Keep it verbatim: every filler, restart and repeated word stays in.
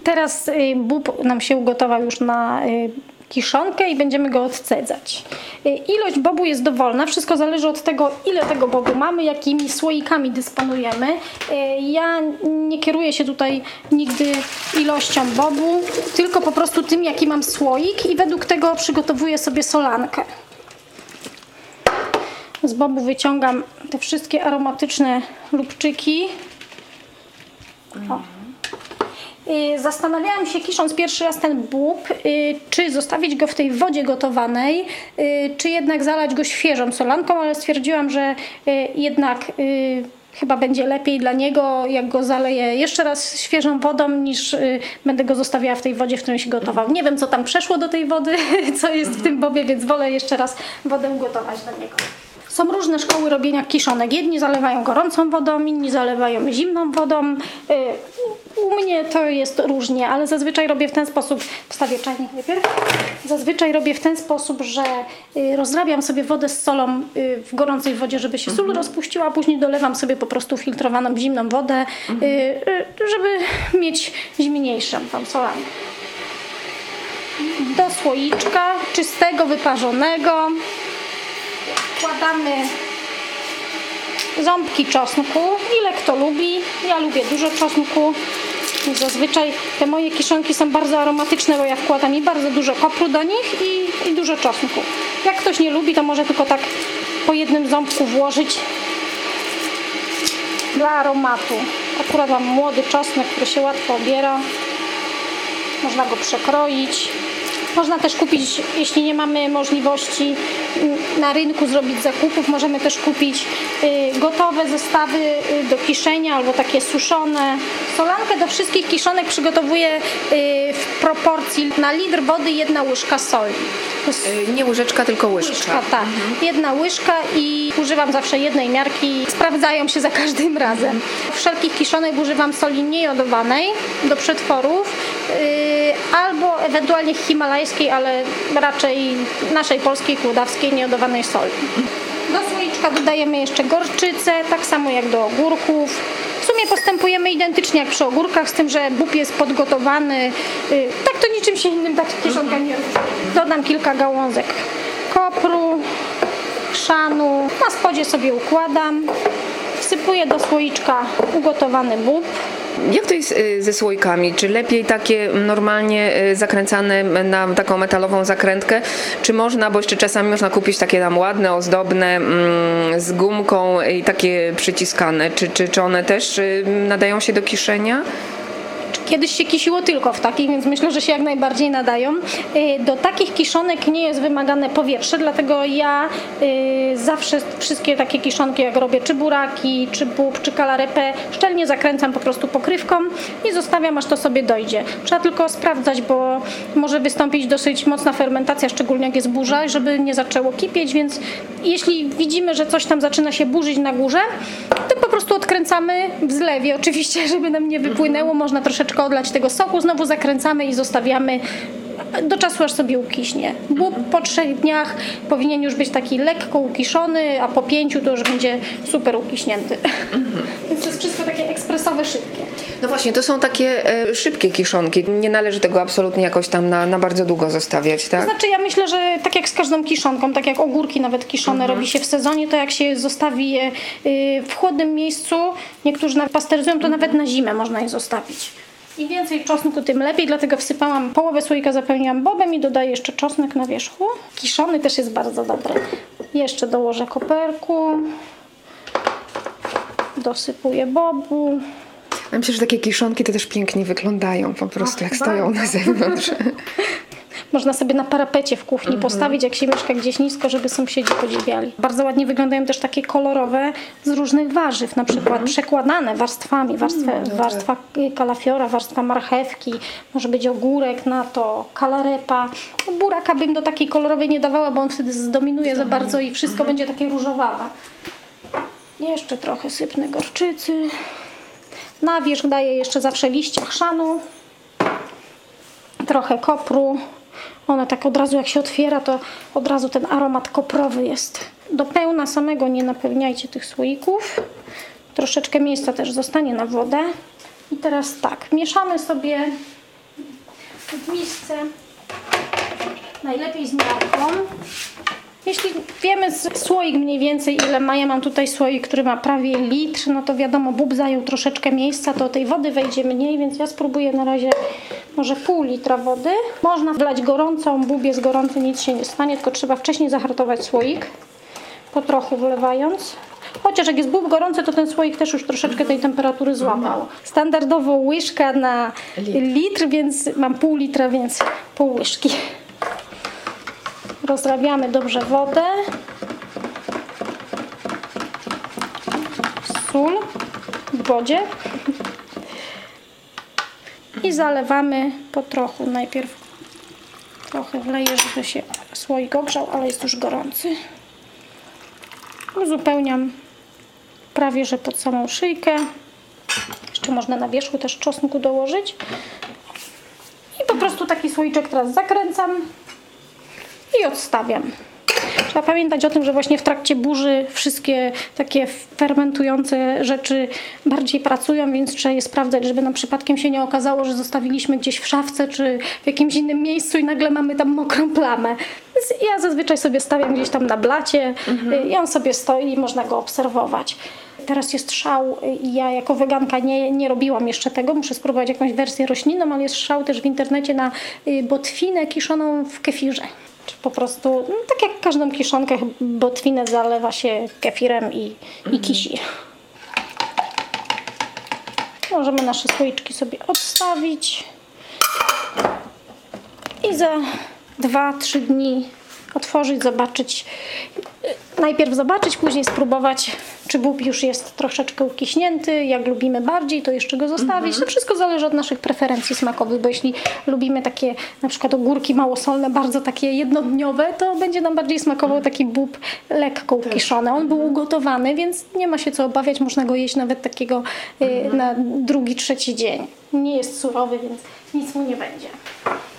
Teraz bób nam się ugotował już na kiszonkę i będziemy go odcedzać. Ilość bobu jest dowolna, wszystko zależy od tego, ile tego bobu mamy, jakimi słoikami dysponujemy. Ja nie kieruję się tutaj nigdy ilością bobu, tylko po prostu tym, jaki mam słoik i według tego przygotowuję sobie solankę. Z bobu wyciągam te wszystkie aromatyczne lubczyki. O. Zastanawiałam się, kisząc pierwszy raz ten bób, czy zostawić go w tej wodzie gotowanej, czy jednak zalać go świeżą solanką, ale stwierdziłam, że jednak chyba będzie lepiej dla niego, jak go zaleję jeszcze raz świeżą wodą, niż będę go zostawiała w tej wodzie, w której się gotował. Nie wiem, co tam przeszło do tej wody, co jest w tym bobie, więc wolę jeszcze raz wodę gotować do niego. Są różne szkoły robienia kiszonek. Jedni zalewają gorącą wodą, inni zalewają zimną wodą. U mnie to jest różnie, ale zazwyczaj robię w ten sposób, wstawię czajnik najpierw, zazwyczaj robię w ten sposób, że rozrabiam sobie wodę z solą w gorącej wodzie, żeby się sól rozpuściła, a później dolewam sobie po prostu filtrowaną zimną wodę, żeby mieć zimniejszą tą solankę. Do słoiczka czystego, wyparzonego wkładamy ząbki czosnku, ile kto lubi. Ja lubię dużo czosnku. Zazwyczaj te moje kiszonki są bardzo aromatyczne, bo ja wkładam i bardzo dużo kopru do nich i, i dużo czosnku. Jak ktoś nie lubi, to może tylko tak po jednym ząbku włożyć dla aromatu. Akurat mam młody czosnek, który się łatwo obiera. Można go przekroić. Można też kupić, jeśli nie mamy możliwości na rynku zrobić zakupów, możemy też kupić gotowe zestawy do kiszenia albo takie suszone. Solankę do wszystkich kiszonek przygotowuję w proporcji na litr wody jedna łyżka soli. Nie łyżeczka, tylko łyżka. Łyżka, tak. Mhm. Jedna łyżka i używam zawsze jednej miarki. Sprawdzają się za każdym razem. Wszelkich kiszonek używam soli niejodowanej do przetworów albo ewentualnie himalajskiej, ale raczej naszej polskiej, kłodawskiej, niejodowanej soli. Do słoiczka dodajemy jeszcze gorczycę, tak samo jak do ogórków. W sumie postępujemy identycznie jak przy ogórkach, z tym, że bób jest podgotowany. Tak to niczym się innym tak kiszonka nie różni. Dodam kilka gałązek kopru, chrzanu. Na spodzie sobie układam. Wsypuję do słoiczka ugotowany bób. Jak to jest ze słoikami? Czy lepiej takie normalnie zakręcane na taką metalową zakrętkę? Czy można, bo jeszcze czasami można kupić takie tam ładne, ozdobne, z gumką i takie przyciskane. Czy, czy, czy one też nadają się do kiszenia? Kiedyś się kisiło tylko w takich, więc myślę, że się jak najbardziej nadają. Do takich kiszonek nie jest wymagane powietrze, dlatego ja zawsze wszystkie takie kiszonki, jak robię, czy buraki, czy bób, czy kalarepę, szczelnie zakręcam po prostu pokrywką i zostawiam, aż to sobie dojdzie. Trzeba tylko sprawdzać, bo może wystąpić dosyć mocna fermentacja, szczególnie jak jest burza, żeby nie zaczęło kipieć, więc jeśli widzimy, że coś tam zaczyna się burzyć na górze, to po prostu odkręcamy w zlewie, oczywiście, żeby nam nie wypłynęło, można troszeczkę odlać tego soku, znowu zakręcamy i zostawiamy do czasu, aż sobie ukiśnie. Bób po trzech dniach powinien już być taki lekko ukiszony, a po pięciu to już będzie super ukiśnięty. Mhm. Więc to jest wszystko takie ekspresowe, szybkie. No właśnie, to są takie e, szybkie kiszonki. Nie należy tego absolutnie jakoś tam na, na bardzo długo zostawiać, tak? To znaczy ja myślę, że tak jak z każdą kiszonką, tak jak ogórki nawet kiszone mhm. robi się w sezonie, to jak się zostawi je y, w chłodnym miejscu, niektórzy nawet pasteryzują, to nawet na zimę można je zostawić. Im więcej czosnku, tym lepiej, dlatego wsypałam połowę słoika, zapełniłam bobem i dodaję jeszcze czosnek na wierzchu. Kiszony też jest bardzo dobry. Jeszcze dołożę koperku. Dosypuję bobu. Ja myślę, że takie kiszonki to też pięknie wyglądają po prostu, jak stoją na zewnątrz. Można sobie na parapecie w kuchni postawić, jak się mieszka gdzieś nisko, żeby sąsiedzi podziwiali. Bardzo ładnie wyglądają też takie kolorowe z różnych warzyw, na przykład mhm. przekładane warstwami. Warstwa, mhm, warstwa kalafiora, warstwa marchewki, może być ogórek na to, kalarepa. Buraka bym do takiej kolorowej nie dawała, bo on wtedy zdominuje za bardzo i wszystko mhm. będzie takie różowawe. Jeszcze trochę sypnę gorczycy. Na wierzch daję jeszcze zawsze liście chrzanu. Trochę kopru. Ona tak od razu jak się otwiera, to od razu ten aromat koprowy jest. Do pełna samego nie napełniajcie tych słoików. Troszeczkę miejsca też zostanie na wodę. I teraz tak, mieszamy sobie w misce, najlepiej z miarką. Jeśli wiemy słoik mniej więcej ile ma, ja mam tutaj słoik, który ma prawie litr, no to wiadomo, bób zajął troszeczkę miejsca, to tej wody wejdzie mniej, więc ja spróbuję na razie może pół litra wody. Można wlać gorącą, bób jest gorący, nic się nie stanie, tylko trzeba wcześniej zahartować słoik, po trochu wlewając. Chociaż jak jest bób gorący, to ten słoik też już troszeczkę tej temperatury złapał. Standardowo łyżka na litr, więc mam pół litra, więc pół łyżki. Rozrabiamy dobrze wodę. Sól w wodzie. I zalewamy po trochu. Najpierw trochę wleję, żeby się słoik ogrzał, ale jest już gorący. Uzupełniam prawie, że pod samą szyjkę. Jeszcze można na wierzchu też czosnku dołożyć. I po prostu taki słoiczek teraz zakręcam i odstawiam. Trzeba pamiętać o tym, że właśnie w trakcie burzy wszystkie takie fermentujące rzeczy bardziej pracują, więc trzeba je sprawdzać, żeby nam przypadkiem się nie okazało, że zostawiliśmy gdzieś w szafce czy w jakimś innym miejscu i nagle mamy tam mokrą plamę. Więc ja zazwyczaj sobie stawiam gdzieś tam na blacie mhm. i on sobie stoi i można go obserwować. Teraz jest szał i ja jako weganka nie, nie robiłam jeszcze tego, muszę spróbować jakąś wersję roślinną, ale jest szał też w internecie na botwinę kiszoną w kefirze. Czy po prostu, no, tak jak każdą kiszonkę, botwinę zalewa się kefirem i, i kisi. Możemy nasze słoiczki sobie odstawić i za dwa trzy dni otworzyć, zobaczyć. Najpierw zobaczyć, później spróbować, czy bób już jest troszeczkę ukiśnięty. Jak lubimy bardziej, to jeszcze go zostawić. Mm-hmm. To wszystko zależy od naszych preferencji smakowych, bo jeśli lubimy takie na przykład ogórki małosolne, bardzo takie jednodniowe, to będzie nam bardziej smakował taki bób lekko ukiszony. On był ugotowany, więc nie ma się co obawiać, można go jeść nawet takiego mm-hmm. y, na drugi, trzeci dzień. Nie jest surowy, więc nic mu nie będzie.